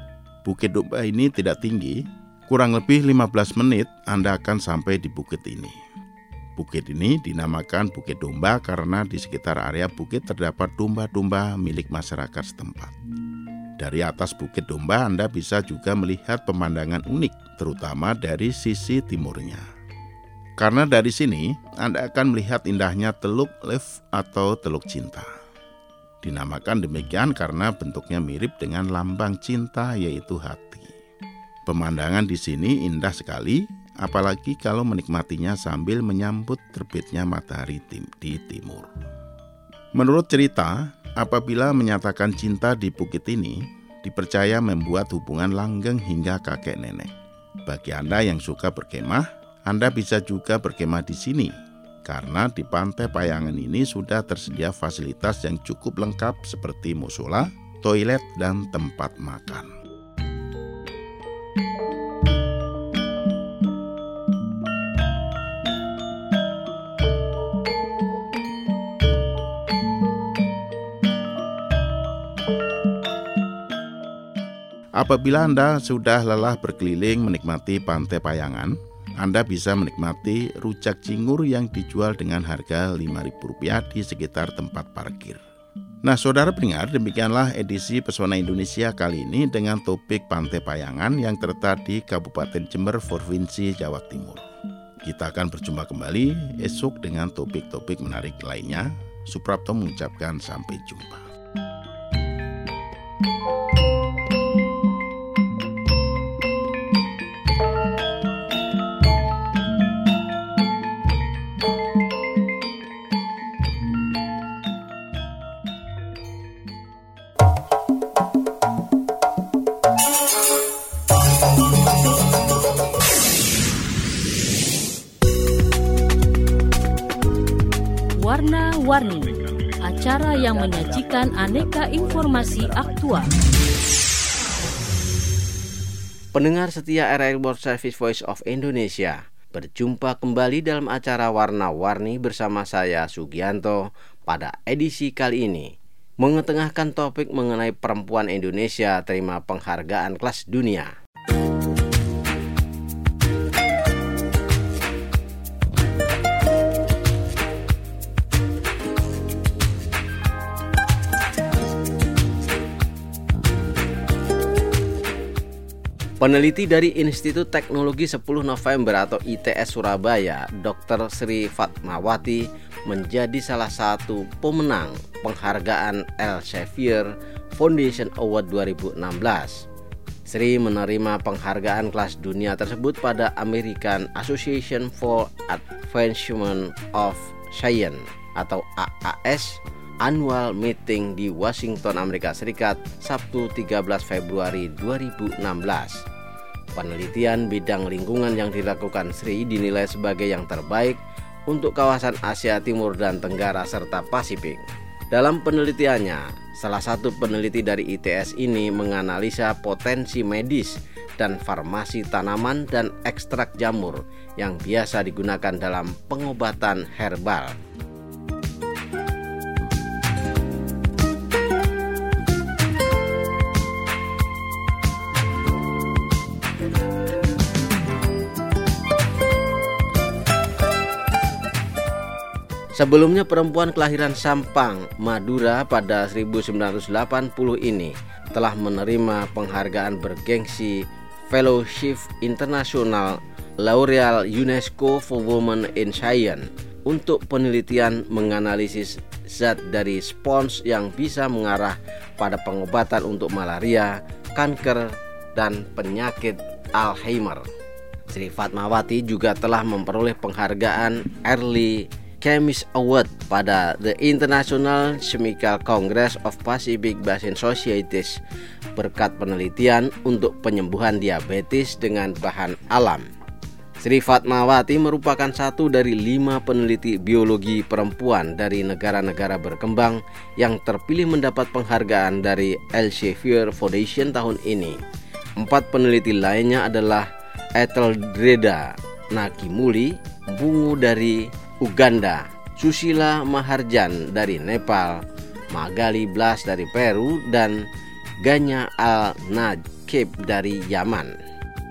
Bukit Domba ini tidak tinggi, kurang lebih lima belas menit Anda akan sampai di bukit ini. Bukit ini dinamakan Bukit Domba karena di sekitar area bukit terdapat domba-domba milik masyarakat setempat. Dari atas Bukit Domba Anda bisa juga melihat pemandangan unik, terutama dari sisi timurnya. Karena dari sini Anda akan melihat indahnya Teluk Love atau Teluk Cinta. Dinamakan demikian karena bentuknya mirip dengan lambang cinta, yaitu hati. Pemandangan di sini indah sekali, apalagi kalau menikmatinya sambil menyambut terbitnya matahari tim- di timur. Menurut cerita, apabila menyatakan cinta di bukit ini, dipercaya membuat hubungan langgeng hingga kakek nenek. Bagi Anda yang suka berkemah, Anda bisa juga berkemah di sini, karena di Pantai Payangan ini sudah tersedia fasilitas yang cukup lengkap seperti musola, toilet, dan tempat makan. Apabila Anda sudah lelah berkeliling menikmati Pantai Payangan, Anda bisa menikmati rujak cingur yang dijual dengan harga lima ribu rupiah di sekitar tempat parkir. Nah, saudara pendengar, demikianlah edisi Pesona Indonesia kali ini dengan topik Pantai Payangan yang terletak di Kabupaten Jember, Provinsi Jawa Timur. Kita akan berjumpa kembali esok dengan topik-topik menarik lainnya. Suprapto mengucapkan sampai jumpa. Warna-Warni, acara yang menyajikan aneka informasi aktual. Pendengar setia R R I World Service Voice of Indonesia, berjumpa kembali dalam acara Warna-Warni bersama saya Sugianto pada edisi kali ini, mengetengahkan topik mengenai perempuan Indonesia terima penghargaan kelas dunia. Peneliti dari Institut Teknologi sepuluh November atau I T S Surabaya, Doktor Sri Fatmawati, menjadi salah satu pemenang penghargaan Elsevier Foundation Award dua ribu enam belas. Sri menerima penghargaan kelas dunia tersebut pada American Association for Advancement of Science atau A A S Annual Meeting di Washington, Amerika Serikat, Sabtu tiga belas Februari dua ribu enam belas. Penelitian bidang lingkungan yang dilakukan Sri dinilai sebagai yang terbaik untuk kawasan Asia Timur dan Tenggara serta Pasifik. Dalam penelitiannya, salah satu peneliti dari I T S ini menganalisa potensi medis dan farmasi tanaman dan ekstrak jamur yang biasa digunakan dalam pengobatan herbal. Sebelumnya perempuan kelahiran Sampang, Madura pada seribu sembilan ratus delapan puluh ini telah menerima penghargaan bergengsi Fellowship International Laureal UNESCO for Women in Science untuk penelitian menganalisis zat dari spons yang bisa mengarah pada pengobatan untuk malaria, kanker, dan penyakit Alzheimer. Sri Fatmawati juga telah memperoleh penghargaan Early Chemist Award pada The International Chemical Congress of Pacific Basin Societies berkat penelitian untuk penyembuhan diabetes dengan bahan alam. Sri Fatmawati merupakan satu dari lima peneliti biologi perempuan dari negara-negara berkembang yang terpilih mendapat penghargaan dari Elsevier Foundation tahun ini. Empat peneliti lainnya adalah Etheldreda Nakimuli, Bungu dari Uganda, Susila Maharjan dari Nepal, Magali Blas dari Peru, dan Ganya Al-Naj Escape dari Yaman.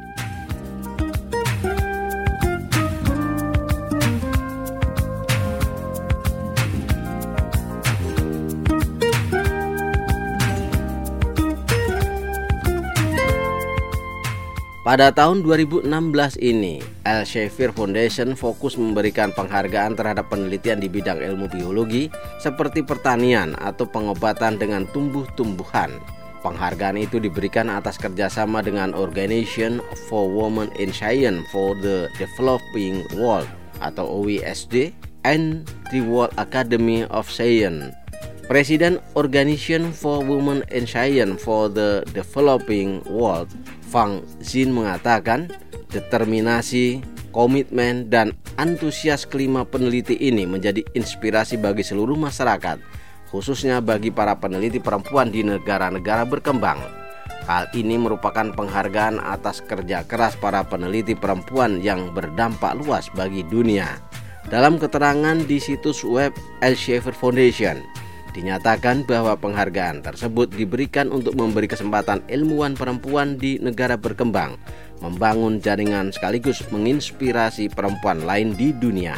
Pada tahun dua ribu enam belas ini, Elsevier Foundation fokus memberikan penghargaan terhadap penelitian di bidang ilmu biologi seperti pertanian atau pengobatan dengan tumbuh-tumbuhan. Penghargaan itu diberikan atas kerjasama dengan Organization for Women in Science for the Developing World atau O W S D and the World Academy of Science. Presiden Organization for Women in Science for the Developing World, Fang Xin, mengatakan determinasi, komitmen, dan antusias kelima peneliti ini menjadi inspirasi bagi seluruh masyarakat, khususnya bagi para peneliti perempuan di negara-negara berkembang. Hal ini merupakan penghargaan atas kerja keras para peneliti perempuan yang berdampak luas bagi dunia. Dalam keterangan di situs web Elsevier Foundation, dinyatakan bahwa penghargaan tersebut diberikan untuk memberi kesempatan ilmuwan perempuan di negara berkembang membangun jaringan sekaligus menginspirasi perempuan lain di dunia.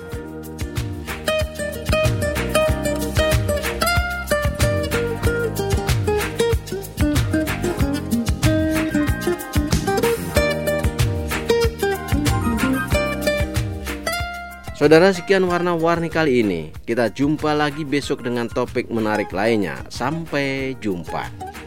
Saudara, sekian warna-warni kali ini. Kita jumpa lagi besok dengan topik menarik lainnya. Sampai jumpa.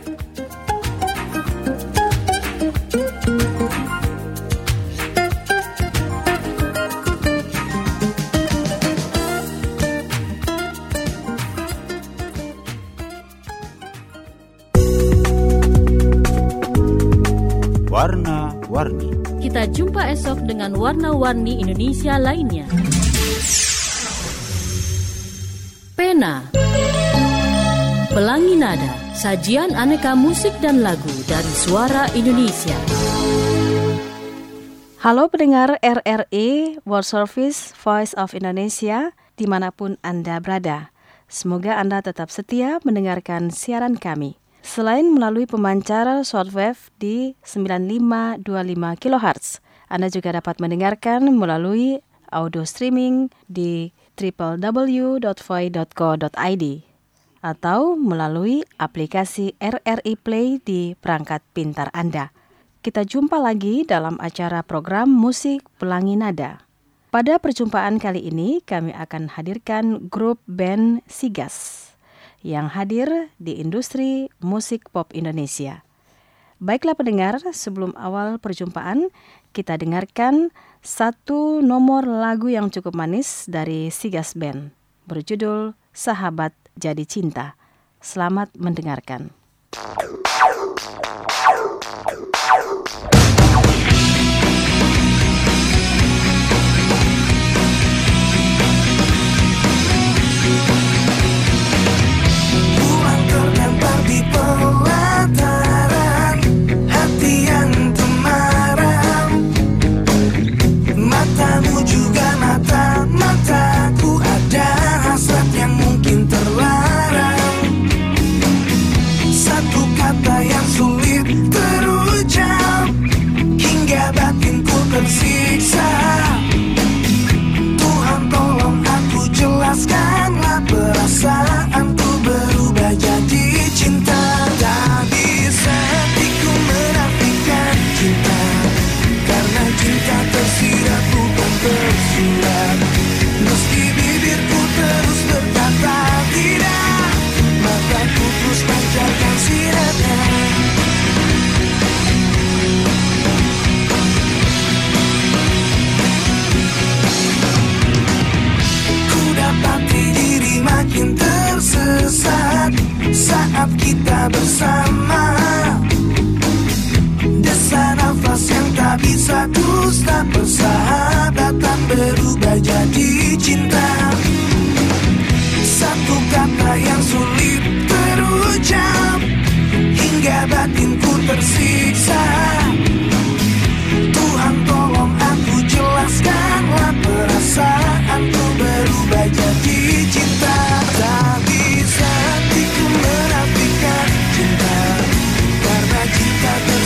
Warna-warni. Kita jumpa esok dengan warna-warni Indonesia lainnya. Pena, Pelangi Nada, sajian aneka musik dan lagu dari Suara Indonesia. Halo pendengar R R I World Service Voice of Indonesia dimanapun Anda berada. Semoga Anda tetap setia mendengarkan siaran kami. Selain melalui pemancar shortwave di sembilan lima dua lima kilohertz, Anda juga dapat mendengarkan melalui audio streaming di double-u double-u double-u dot voi dot co dot i d atau melalui aplikasi R R I Play di perangkat pintar Anda. Kita jumpa lagi dalam acara program Musik Pelangi Nada. Pada perjumpaan kali ini kami akan hadirkan grup band Sigas yang hadir di industri musik pop Indonesia. Baiklah pendengar, sebelum awal perjumpaan, kita dengarkan satu nomor lagu yang cukup manis dari Sigas Band, berjudul Sahabat Jadi Cinta. Selamat mendengarkan. Di pelataran hati yang temaram, matamu juga mata-mataku, ada hasrat yang mungkin terlarang. Satu kata yang sulit terucap hingga batinku tersiksa. Tuhan tolong aku jelaskanlah perasaanku berubah jadi cinta. Tak bisa hatiku menafikan cinta, karena cinta tersirat bukan tersurat. Meski bibirku terus berkata tidak, mataku terus pancarkan sinarnya. Ku dapati diri makin tersesat saat kita bersama. Desa nafas yang tak bisa dusta, persahabatan berubah jadi cinta. Satu kata yang sulit terucap hingga batinku tersiksa. Tuhan tolong aku jelaskanlah perasaanku berubah jadi cinta. Tak bisa hatiku menafikan cinta, karena cinta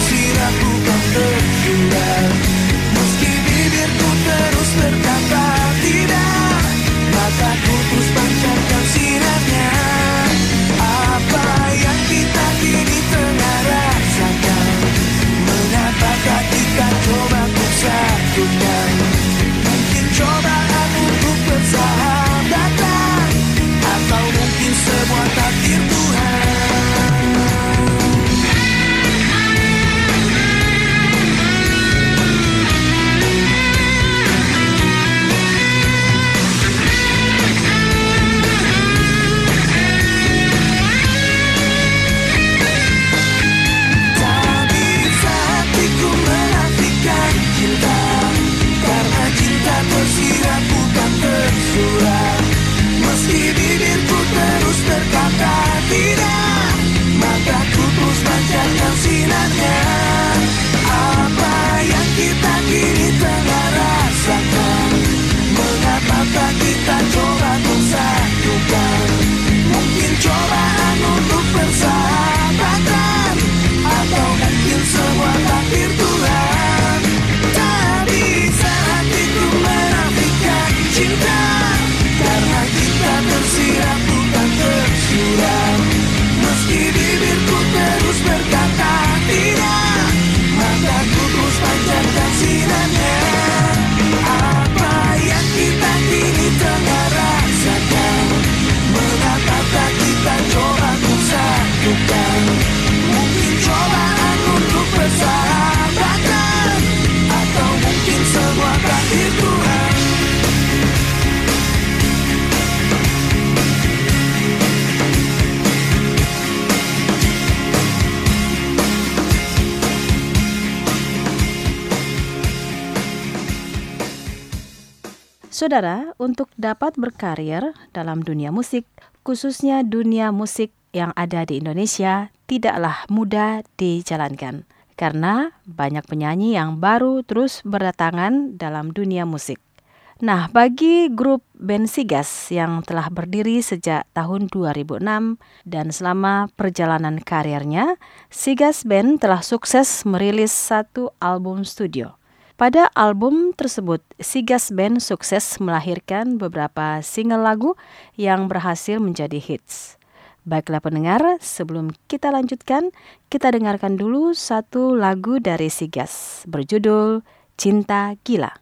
Saudara, untuk dapat berkarir dalam dunia musik, khususnya dunia musik yang ada di Indonesia, tidaklah mudah dijalankan. Karena banyak penyanyi yang baru terus berdatangan dalam dunia musik. Nah, bagi grup band Sigas yang telah berdiri sejak tahun dua ribu enam dan selama perjalanan karirnya, Sigas Band telah sukses merilis satu album studio. Pada album tersebut, Sigas Band sukses melahirkan beberapa single lagu yang berhasil menjadi hits. Baiklah pendengar, sebelum kita lanjutkan, kita dengarkan dulu satu lagu dari Sigas berjudul Cinta Gila.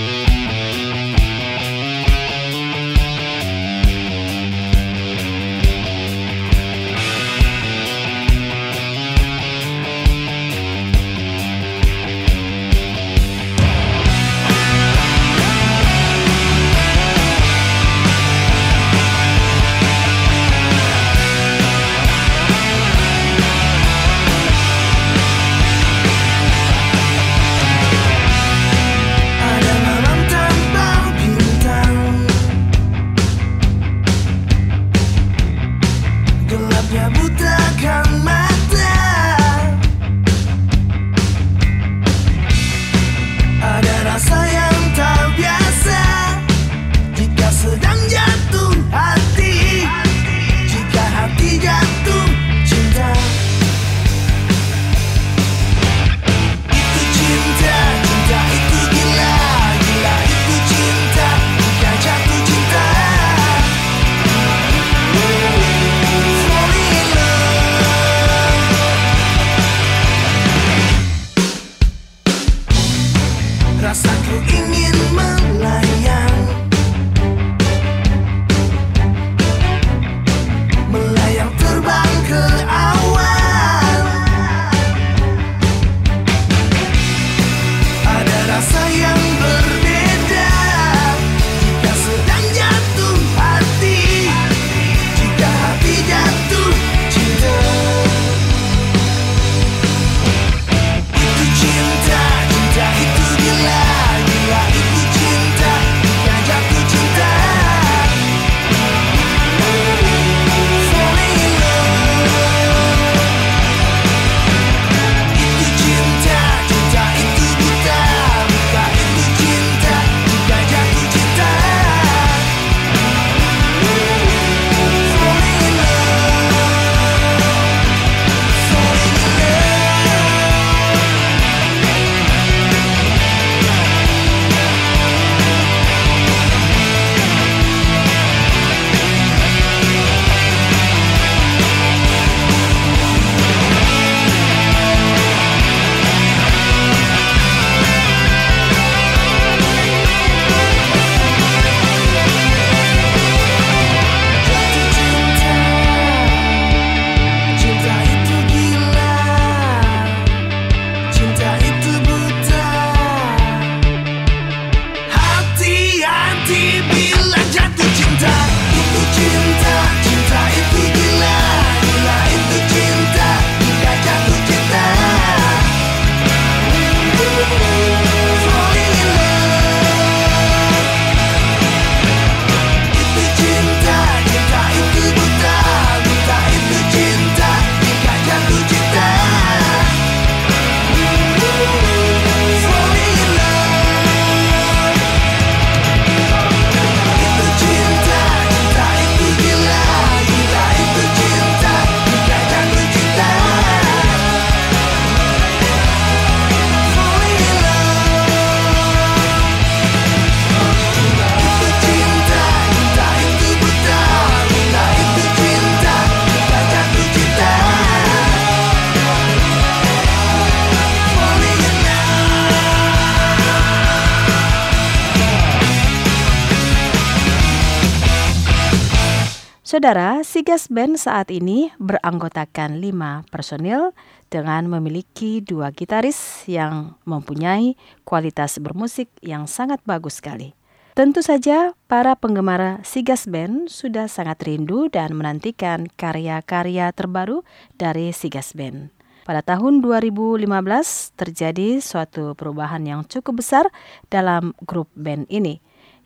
Saudara, Sigas Band saat ini beranggotakan lima personil dengan memiliki dua gitaris yang mempunyai kualitas bermusik yang sangat bagus sekali. Tentu saja para penggemar Sigas Band sudah sangat rindu dan menantikan karya-karya terbaru dari Sigas Band. Pada tahun dua ribu lima belas terjadi suatu perubahan yang cukup besar dalam grup band ini,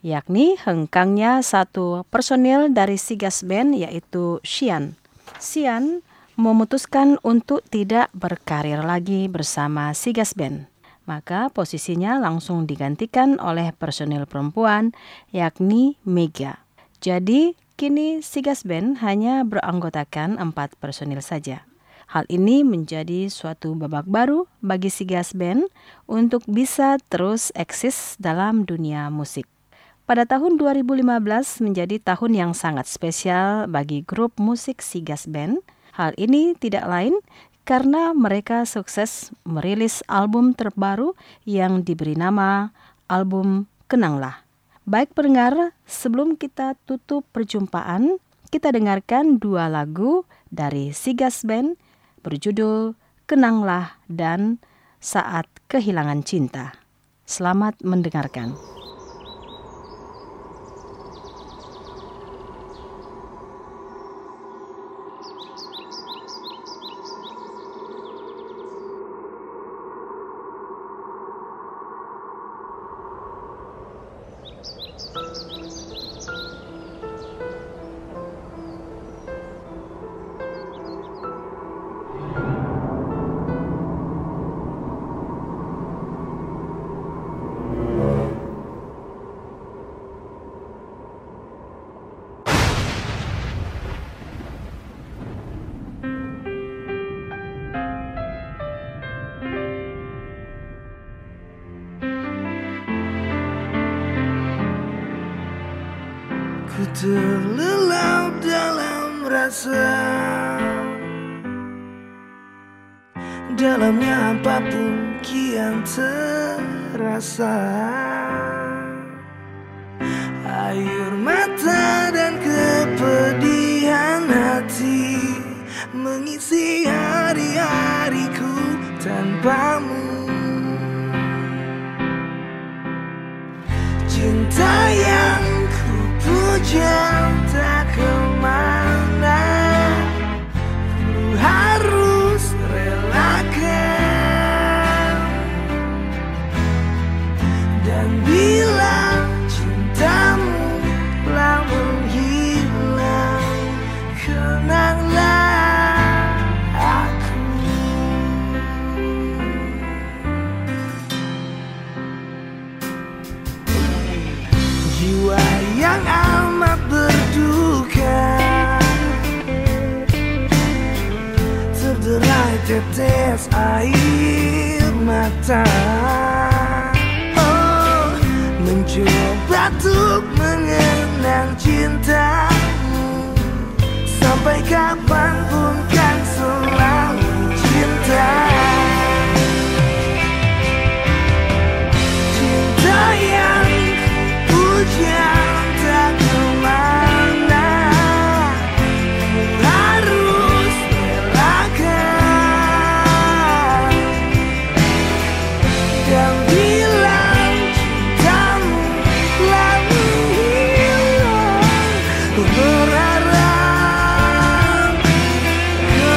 yakni hengkangnya satu personil dari Sigas Band yaitu Xian. Xian memutuskan untuk tidak berkarir lagi bersama Sigas Band. Maka posisinya langsung digantikan oleh personil perempuan yakni Mega. Jadi kini Sigas Band hanya beranggotakan empat personil saja. Hal ini menjadi suatu babak baru bagi Sigas Band untuk bisa terus eksis dalam dunia musik. Pada tahun dua ribu lima belas menjadi tahun yang sangat spesial bagi grup musik Sigas Band. Hal ini tidak lain karena mereka sukses merilis album terbaru yang diberi nama album Kenanglah. Baik pendengar, sebelum kita tutup perjumpaan, kita dengarkan dua lagu dari Sigas Band berjudul Kenanglah dan Saat Kehilangan Cinta. Selamat mendengarkan. Ku terlelap dalam rasa, dalamnya apapun kian terasa. Air mata dan kepedihan hati mengisi hari-hariku tanpamu. Cinta yang puja tak kemana, ku harus relakan. Dan bila cintamu telah menghilang, kenanglah aku. Jiwa yang amat berduka, terderai tetes air mata. Oh, mencoba untuk mengenang cintamu, sampai kapanpun kan selalu cinta. Cinta yang hujan tak kemana, ku harus relakan. Dan bila cintamu telah menghilang, ku berharap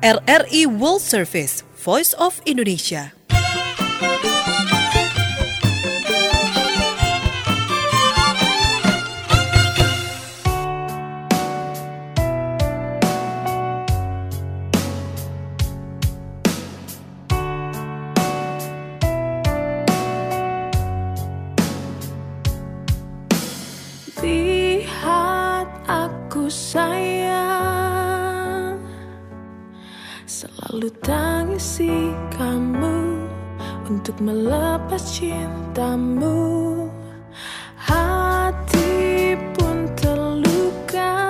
R R I World Service, Voice of Indonesia. Lihat aku sayang, selalu tangisi kamu untuk melepas cintamu. Hati pun terluka,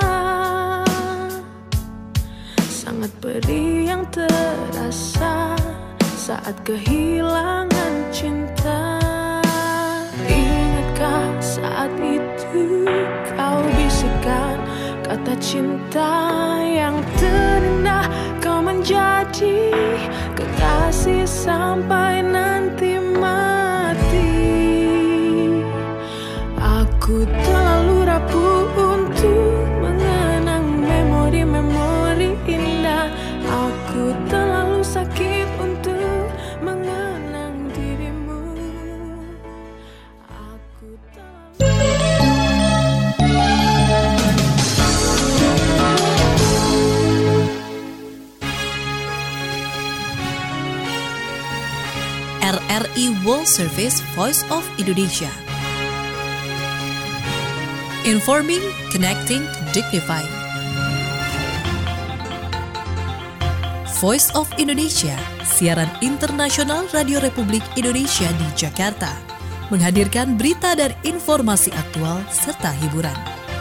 sangat perih yang terasa saat kehilangan cinta. Ingatkah saat itu kau bisikan kata cinta yang terindah, kau menjadi kekasih sampai nanti mati. Aku terlalu rapuh untuk mengenang memori-memori indah. Aku terlalu sakit untuk mengenang dirimu. Aku terlalu... R R I World Service, Voice of Indonesia. Informing, connecting, dignifying. Voice of Indonesia, siaran internasional Radio Republik Indonesia di Jakarta, menghadirkan berita dan informasi aktual serta hiburan.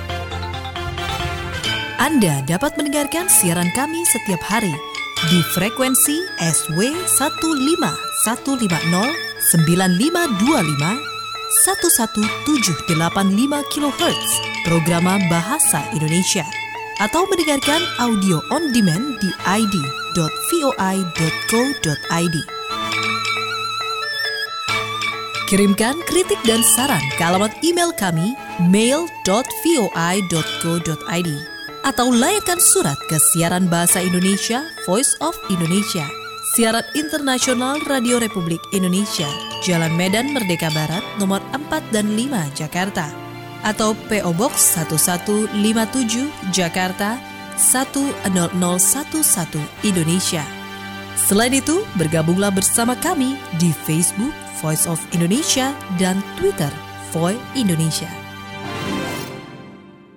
Anda dapat mendengarkan siaran kami setiap hari di frekuensi S W satu lima satu lima nol sembilan lima dua lima satu satu tujuh delapan lima kilohertz program Bahasa Indonesia, atau mendengarkan audio on demand di i d dot voi dot co dot i d. Kirimkan kritik dan saran ke alamat email kami mail dot voi dot co dot i d atau layangkan surat ke siaran Bahasa Indonesia, Voice of Indonesia, siaran internasional Radio Republik Indonesia, Jalan Medan Merdeka Barat, nomor empat dan lima, Jakarta, atau P O Box satu satu lima tujuh, Jakarta satu nol nol satu satu, Indonesia. Selain itu, bergabunglah bersama kami di Facebook Voice of Indonesia dan Twitter Voi Indonesia.